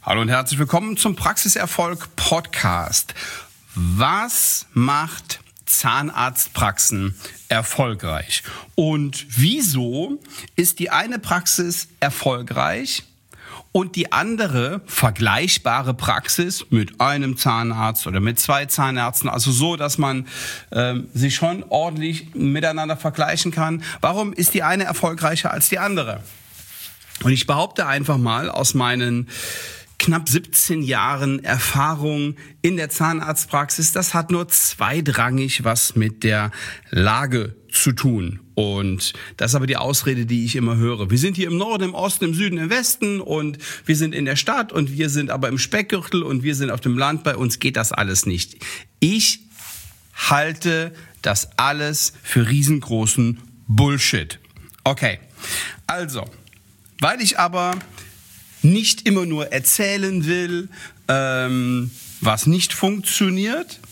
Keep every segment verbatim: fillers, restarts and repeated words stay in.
Hallo und herzlich willkommen zum Praxiserfolg Podcast. Was macht Zahnarztpraxen erfolgreich? Und wieso ist die eine Praxis erfolgreich und die andere vergleichbare Praxis mit einem Zahnarzt oder mit zwei Zahnärzten, also so, dass man ähm, sich schon ordentlich miteinander vergleichen kann? Warum ist die eine erfolgreicher als die andere? Und ich behaupte einfach mal aus meinen knapp siebzehn Jahren Erfahrung in der Zahnarztpraxis, das hat nur zweitrangig was mit der Lage zu tun. Und das ist aber die Ausrede, die ich immer höre. Wir sind hier im Norden, im Osten, im Süden, im Westen und wir sind in der Stadt und wir sind aber im Speckgürtel und wir sind auf dem Land. Bei uns geht das alles nicht. Ich halte das alles für riesengroßen Bullshit. Okay, also, weil ich aber nicht immer nur erzählen will, ähm, was nicht funktioniert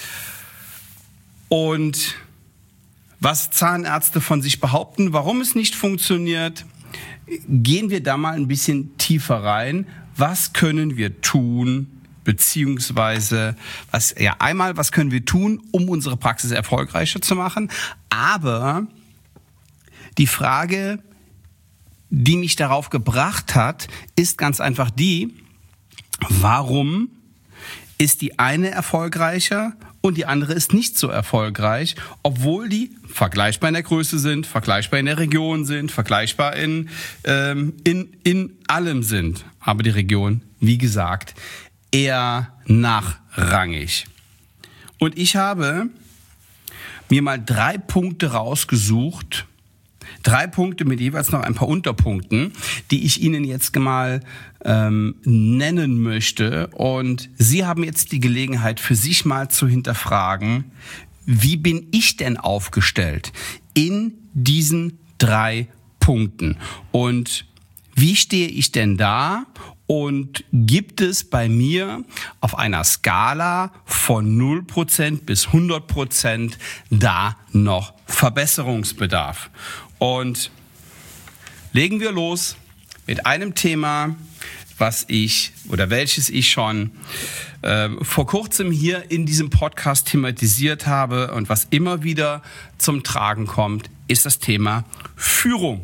und was Zahnärzte von sich behaupten, warum es nicht funktioniert, gehen wir da mal ein bisschen tiefer rein. Was können wir tun, beziehungsweise, was, ja, einmal, was können wir tun, um unsere Praxis erfolgreicher zu machen, aber die Frage, die mich darauf gebracht hat, ist ganz einfach die, warum ist die eine erfolgreicher und die andere ist nicht so erfolgreich, obwohl die vergleichbar in der Größe sind, vergleichbar in der Region sind, vergleichbar in, ähm, in, in allem sind. Aber die Region, wie gesagt, eher nachrangig. Und ich habe mir mal drei Punkte rausgesucht, Drei Punkte mit jeweils noch ein paar Unterpunkten, die ich Ihnen jetzt mal ähm, nennen möchte. Und Sie haben jetzt die Gelegenheit, für sich mal zu hinterfragen, wie bin ich denn aufgestellt in diesen drei Punkten? Und wie stehe ich denn da? Und gibt es bei mir auf einer Skala von null Prozent bis hundert Prozent da noch Verbesserungsbedarf? Und legen wir los mit einem Thema, was ich oder welches ich schon äh, vor kurzem hier in diesem Podcast thematisiert habe und was immer wieder zum Tragen kommt, ist das Thema Führung.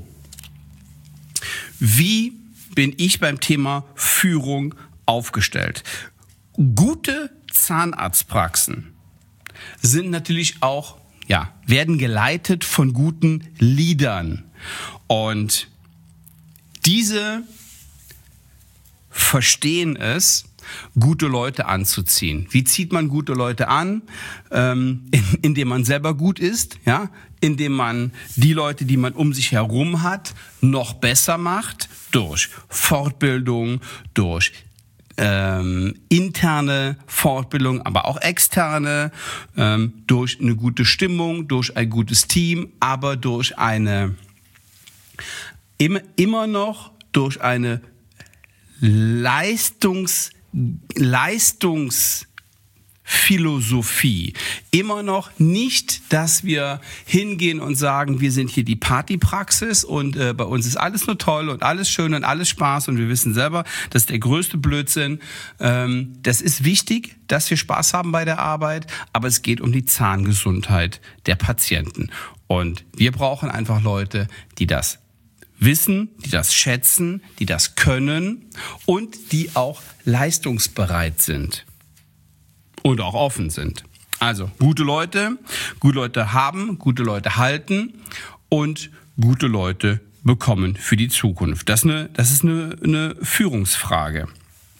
Wie bin ich beim Thema Führung aufgestellt? Gute Zahnarztpraxen sind natürlich auch, ja, werden geleitet von guten Leadern. Und diese verstehen es, gute Leute anzuziehen. Wie zieht man gute Leute an? Ähm, indem man selber gut ist, ja, indem man die Leute, die man um sich herum hat, noch besser macht, durch Fortbildung, durch Ähm, interne Fortbildung, aber auch externe, ähm, durch eine gute Stimmung, durch ein gutes Team, aber durch eine, immer, immer noch durch eine Leistungs, Leistungs Philosophie. Immer noch nicht, dass wir hingehen und sagen, wir sind hier die Partypraxis und äh, bei uns ist alles nur toll und alles schön und alles Spaß und wir wissen selber, das ist der größte Blödsinn. Ähm, das ist wichtig, dass wir Spaß haben bei der Arbeit, aber es geht um die Zahngesundheit der Patienten. Und wir brauchen einfach Leute, die das wissen, die das schätzen, die das können und die auch leistungsbereit sind. Und auch offen sind. Also gute Leute, gute Leute haben, gute Leute halten und gute Leute bekommen für die Zukunft. Das ist eine, das ist eine, eine Führungsfrage.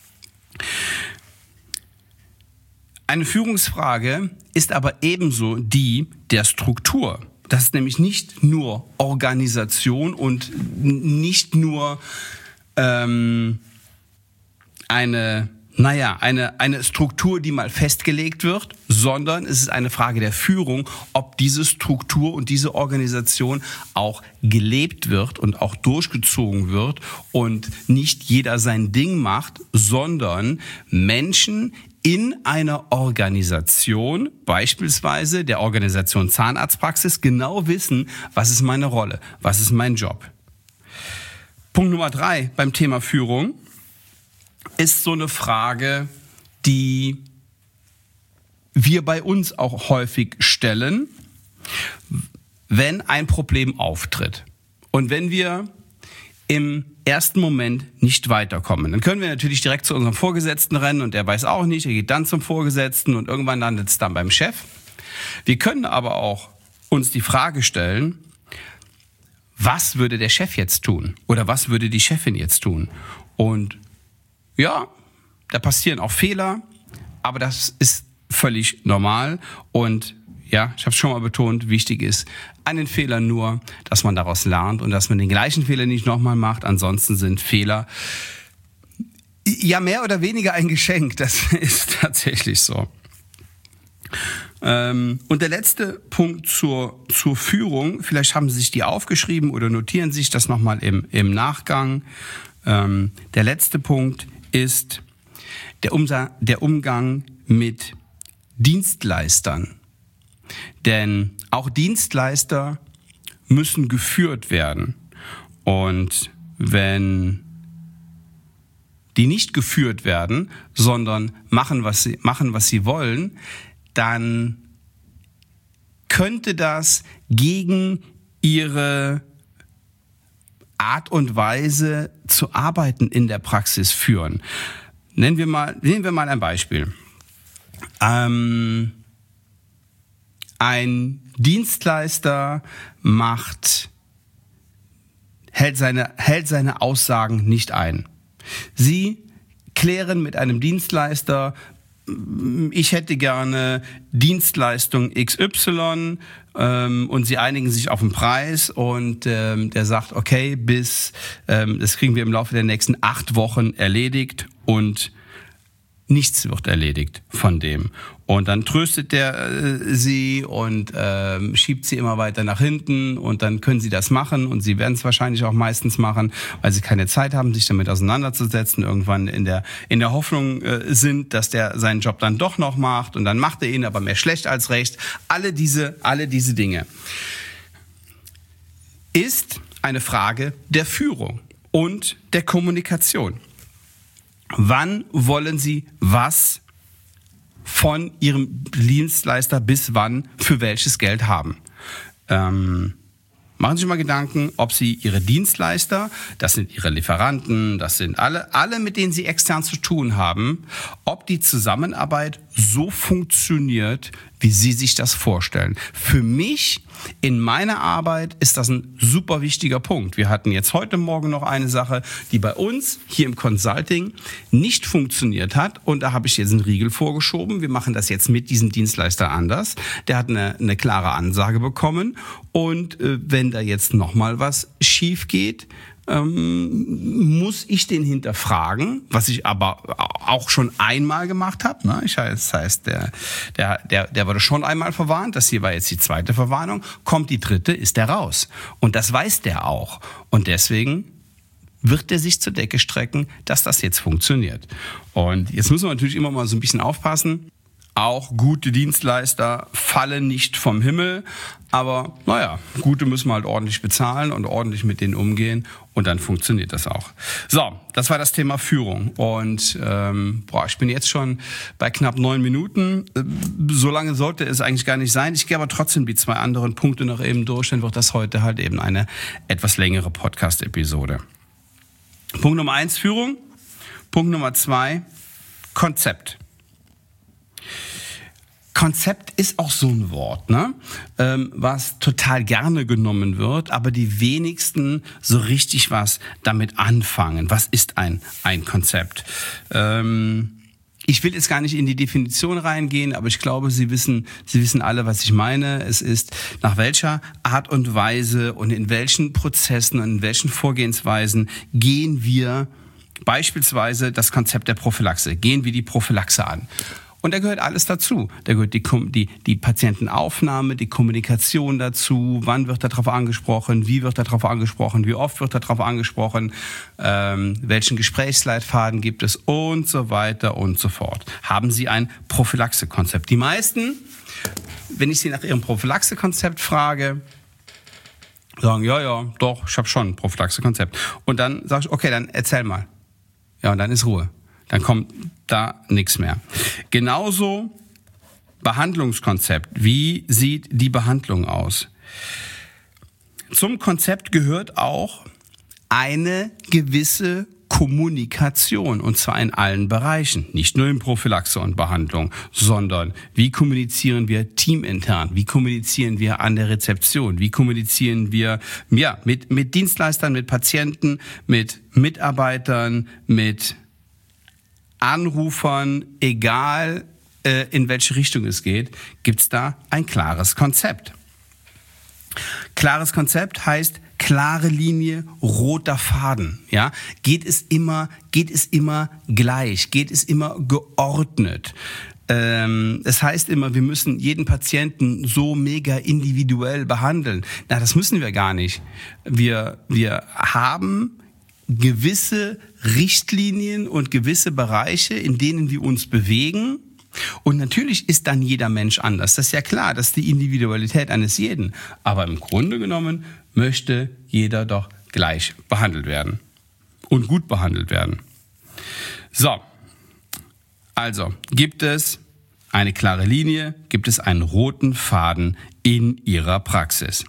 Eine Führungsfrage ist aber ebenso die der Struktur. Das ist nämlich nicht nur Organisation und nicht nur ähm, eine Naja, eine, eine Struktur, die mal festgelegt wird, sondern es ist eine Frage der Führung, ob diese Struktur und diese Organisation auch gelebt wird und auch durchgezogen wird und nicht jeder sein Ding macht, sondern Menschen in einer Organisation, beispielsweise der Organisation Zahnarztpraxis, genau wissen, was ist meine Rolle, was ist mein Job. Punkt Nummer drei beim Thema Führung. ist so eine Frage, die wir bei uns auch häufig stellen, wenn ein Problem auftritt. Und wenn wir im ersten Moment nicht weiterkommen, dann können wir natürlich direkt zu unserem Vorgesetzten rennen und der weiß auch nicht, er geht dann zum Vorgesetzten und irgendwann landet es dann beim Chef. Wir können aber auch uns die Frage stellen, was würde der Chef jetzt tun? Oder was würde die Chefin jetzt tun? Und ja, da passieren auch Fehler, aber das ist völlig normal. Und ja, ich habe es schon mal betont, wichtig ist einen Fehler nur, dass man daraus lernt und dass man den gleichen Fehler nicht nochmal macht. Ansonsten sind Fehler ja mehr oder weniger ein Geschenk. Das ist tatsächlich so. Ähm, und der letzte Punkt zur, zur Führung, vielleicht haben Sie sich die aufgeschrieben oder notieren sich das nochmal im, im Nachgang. Ähm, der letzte Punkt ist der, Umsa- der Umgang mit Dienstleistern. Denn auch Dienstleister müssen geführt werden. Und wenn die nicht geführt werden, sondern machen, was sie, machen, was sie wollen, dann könnte das gegen ihre Art und Weise zu arbeiten in der Praxis führen. Nennen wir mal, nehmen wir mal ein Beispiel. Ähm, ein Dienstleister macht, hält seine, hält seine Aussagen nicht ein. Sie klären mit einem Dienstleister, ich hätte gerne Dienstleistung X Y ähm, und sie einigen sich auf den Preis und ähm, der sagt, okay, bis ähm, das kriegen wir im Laufe der nächsten acht Wochen erledigt und nichts wird erledigt von dem. Und dann tröstet der äh, sie und äh, schiebt sie immer weiter nach hinten und dann können sie das machen und sie werden es wahrscheinlich auch meistens machen, weil sie keine Zeit haben, sich damit auseinanderzusetzen, irgendwann in der in der Hoffnung äh, sind, dass der seinen Job dann doch noch macht und dann macht er ihn aber mehr schlecht als recht. Alle diese, alle diese Dinge ist eine Frage der Führung und der Kommunikation. Wann wollen Sie was von Ihrem Dienstleister bis wann für welches Geld haben? Ähm, machen Sie sich mal Gedanken, ob Sie Ihre Dienstleister, das sind Ihre Lieferanten, das sind alle, alle, mit denen Sie extern zu tun haben, ob die Zusammenarbeit so funktioniert, wie Sie sich das vorstellen. Für mich in meiner Arbeit ist das ein super wichtiger Punkt. Wir hatten jetzt heute Morgen noch eine Sache, die bei uns hier im Consulting nicht funktioniert hat und da habe ich jetzt einen Riegel vorgeschoben. Wir machen das jetzt mit diesem Dienstleister anders. Der hat eine, eine klare Ansage bekommen und äh, wenn da jetzt nochmal was schief geht, Ähm, muss ich den hinterfragen, was ich aber auch schon einmal gemacht habe. Ne? Ich, das heißt, der, der, der, der wurde schon einmal verwarnt. Das hier war jetzt die zweite Verwarnung. Kommt die dritte, ist der raus. Und das weiß der auch. Und deswegen wird der sich zur Decke strecken, dass das jetzt funktioniert. Und jetzt müssen wir natürlich immer mal so ein bisschen aufpassen. Auch gute Dienstleister fallen nicht vom Himmel, aber naja, gute müssen wir halt ordentlich bezahlen und ordentlich mit denen umgehen und dann funktioniert das auch. So, das war das Thema Führung und ähm, boah, ich bin jetzt schon bei knapp neun Minuten. So lange sollte es eigentlich gar nicht sein. Ich gehe aber trotzdem die zwei anderen Punkte noch eben durch, dann wird das heute halt eben eine etwas längere Podcast-Episode. Punkt Nummer eins, Führung. Punkt Nummer zwei, Konzept. Konzept ist auch so ein Wort, ne? ähm, was total gerne genommen wird, aber die wenigsten so richtig was damit anfangen. Was ist ein, ein Konzept? Ähm, ich will jetzt gar nicht in die Definition reingehen, aber ich glaube, Sie wissen, Sie wissen alle, was ich meine. Es ist, nach welcher Art und Weise und in welchen Prozessen und in welchen Vorgehensweisen gehen wir beispielsweise das Konzept der Prophylaxe, gehen wir die Prophylaxe an. Und da gehört alles dazu. Da gehört die, die, die Patientenaufnahme, die Kommunikation dazu, wann wird darauf angesprochen, wie wird darauf angesprochen, wie oft wird darauf angesprochen, ähm, welchen Gesprächsleitfaden gibt es und so weiter und so fort. Haben Sie ein Prophylaxe-Konzept? Die meisten, wenn ich Sie nach Ihrem Prophylaxe-Konzept frage, sagen, ja, ja, doch, ich habe schon ein Prophylaxe-Konzept. Und dann sage ich, okay, dann erzähl mal. Ja, und dann ist Ruhe. dann kommt da nichts mehr. Genauso Behandlungskonzept. Wie sieht die Behandlung aus? Zum Konzept gehört auch eine gewisse Kommunikation, und zwar in allen Bereichen, nicht nur in Prophylaxe und Behandlung, sondern wie kommunizieren wir teamintern, wie kommunizieren wir an der Rezeption, wie kommunizieren wir ja, mit, mit Dienstleistern, mit Patienten, mit Mitarbeitern, mit Anrufern, egal äh, in welche Richtung es geht, gibt es da ein klares Konzept. Klares Konzept heißt klare Linie, roter Faden. Ja, geht es immer, geht es immer gleich, geht es immer geordnet. Ähm, es heißt immer, wir müssen jeden Patienten so mega individuell behandeln. Na, das müssen wir gar nicht. Wir, wir haben gewisse Richtlinien und gewisse Bereiche, in denen wir uns bewegen. Und natürlich ist dann jeder Mensch anders. Das ist ja klar, das ist die Individualität eines jeden. Aber im Grunde genommen möchte jeder doch gleich behandelt werden. Und gut behandelt werden. So, also gibt es eine klare Linie, gibt es einen roten Faden in Ihrer Praxis.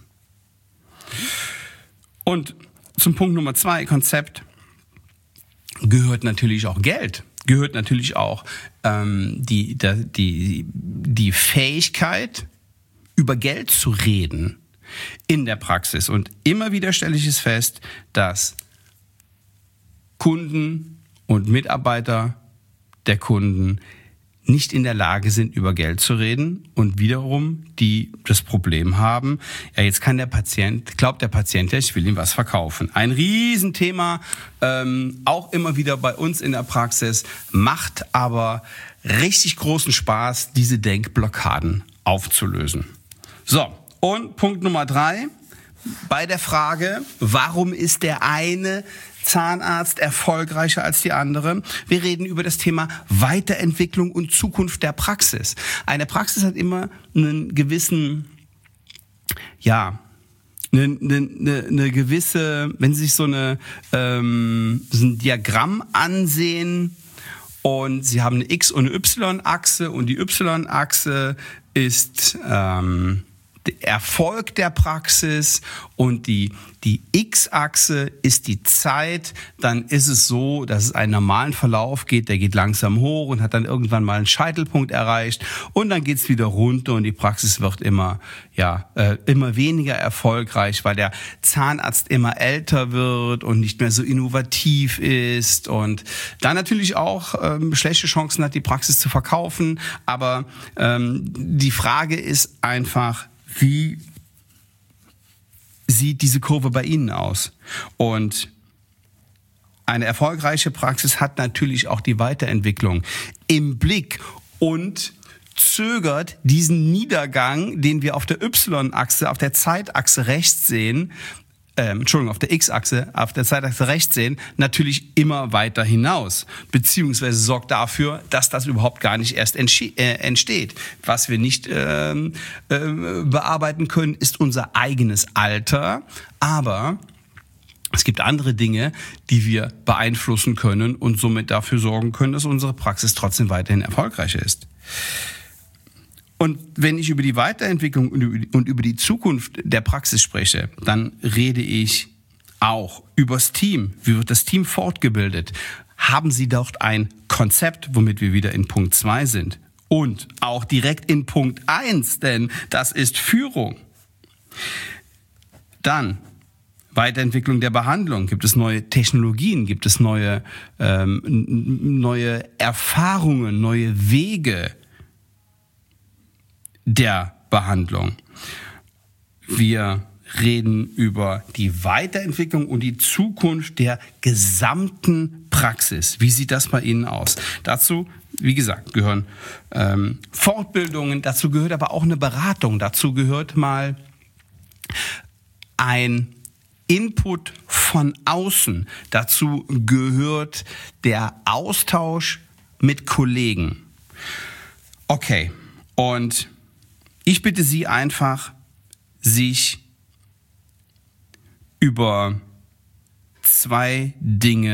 Und zum Punkt Nummer zwei, Konzept, gehört natürlich auch Geld. Gehört natürlich auch ähm, die, die, die Fähigkeit, über Geld zu reden in der Praxis. Und immer wieder stelle ich es fest, dass Kunden und Mitarbeiter der Kunden nicht in der Lage sind, über Geld zu reden und wiederum die das Problem haben, ja, jetzt kann der Patient, glaubt der Patient ja, ich will ihm was verkaufen. Ein Riesenthema, ähm, auch immer wieder bei uns in der Praxis, macht aber richtig großen Spaß, diese Denkblockaden aufzulösen. So, und Punkt Nummer drei, bei der Frage, warum ist der eine Zahnarzt erfolgreicher als die andere? Wir reden über das Thema Weiterentwicklung und Zukunft der Praxis. Eine Praxis hat immer einen gewissen, ja, eine, eine, eine gewisse, wenn Sie sich so, eine, ähm, so ein Diagramm ansehen und Sie haben eine X- und eine Y-Achse und die Y-Achse ist ähm, Erfolg der Praxis und die, die X-Achse ist die Zeit, dann ist es so, dass es einen normalen Verlauf geht, der geht langsam hoch und hat dann irgendwann mal einen Scheitelpunkt erreicht und dann geht es wieder runter und die Praxis wird immer, ja, äh, immer weniger erfolgreich, weil der Zahnarzt immer älter wird und nicht mehr so innovativ ist und dann natürlich auch ähm, schlechte Chancen hat, die Praxis zu verkaufen, aber ähm, die Frage ist einfach, wie sieht diese Kurve bei Ihnen aus? Und eine erfolgreiche Praxis hat natürlich auch die Weiterentwicklung im Blick und zögert diesen Niedergang, den wir auf der Y-Achse, auf der Zeitachse rechts sehen, Ähm, Entschuldigung, auf der X-Achse, auf der Zeitachse rechts sehen, natürlich immer weiter hinaus. Beziehungsweise sorgt dafür, dass das überhaupt gar nicht erst entsche- äh, entsteht. Was wir nicht ähm, äh, bearbeiten können, ist unser eigenes Alter. Aber es gibt andere Dinge, die wir beeinflussen können und somit dafür sorgen können, dass unsere Praxis trotzdem weiterhin erfolgreicher ist. Und wenn ich über die Weiterentwicklung und über die Zukunft der Praxis spreche, dann rede ich auch übers Team. Wie wird das Team fortgebildet? Haben Sie dort ein Konzept, womit wir wieder in Punkt zwei sind? Und auch direkt in Punkt eins, denn das ist Führung. Dann Weiterentwicklung der Behandlung. Gibt es neue Technologien? Gibt es neue, ähm, neue Erfahrungen, neue Wege der Behandlung? Wir reden über die Weiterentwicklung und die Zukunft der gesamten Praxis. Wie sieht das bei Ihnen aus? Dazu, wie gesagt, gehören ähm, Fortbildungen, dazu gehört aber auch eine Beratung, dazu gehört mal ein Input von außen, dazu gehört der Austausch mit Kollegen. Okay, und ich bitte Sie einfach, sich über zwei Dinge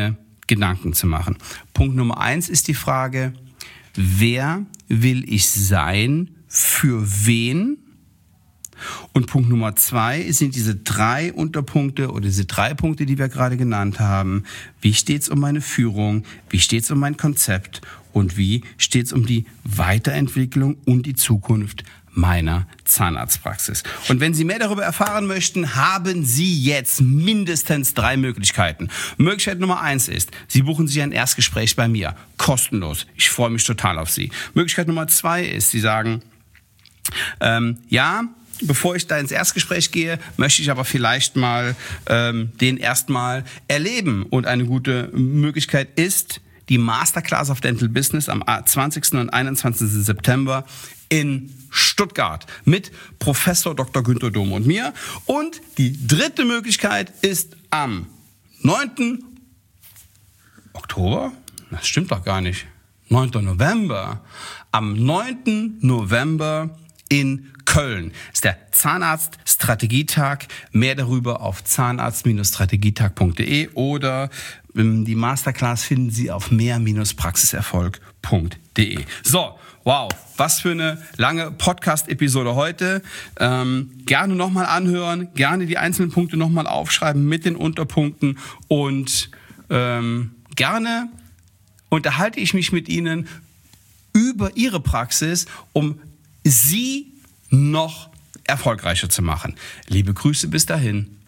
Gedanken zu machen. Punkt Nummer eins ist die Frage, wer will ich sein, für wen? Und Punkt Nummer zwei sind diese drei Unterpunkte oder diese drei Punkte, die wir gerade genannt haben. Wie steht es um meine Führung? Wie steht es um mein Konzept? Und wie steht es um die Weiterentwicklung und die Zukunft meiner Zahnarztpraxis? Und wenn Sie mehr darüber erfahren möchten, haben Sie jetzt mindestens drei Möglichkeiten. Möglichkeit Nummer eins ist, Sie buchen sich ein Erstgespräch bei mir, kostenlos. Ich freue mich total auf Sie. Möglichkeit Nummer zwei ist, Sie sagen, ähm, ja, bevor ich da ins Erstgespräch gehe, möchte ich aber vielleicht mal ähm, den erstmal erleben. Und eine gute Möglichkeit ist die Masterclass of Dental Business am zwanzigsten und einundzwanzigsten September in Stuttgart mit Professor Doktor Günther Dom und mir. Und die dritte Möglichkeit ist am neunten Oktober, das stimmt doch gar nicht, neunten November, am neunten November in Köln. Das ist der Zahnarzt-Strategietag. Mehr darüber auf zahnarzt strategietag punkt de oder ähm, die Masterclass finden Sie auf mehr praxiserfolg punkt de. So, wow, was für eine lange Podcast-Episode heute. Ähm, gerne nochmal anhören, gerne die einzelnen Punkte nochmal aufschreiben mit den Unterpunkten und ähm, gerne unterhalte ich mich mit Ihnen über Ihre Praxis, um Sie noch erfolgreicher zu machen. Liebe Grüße bis dahin.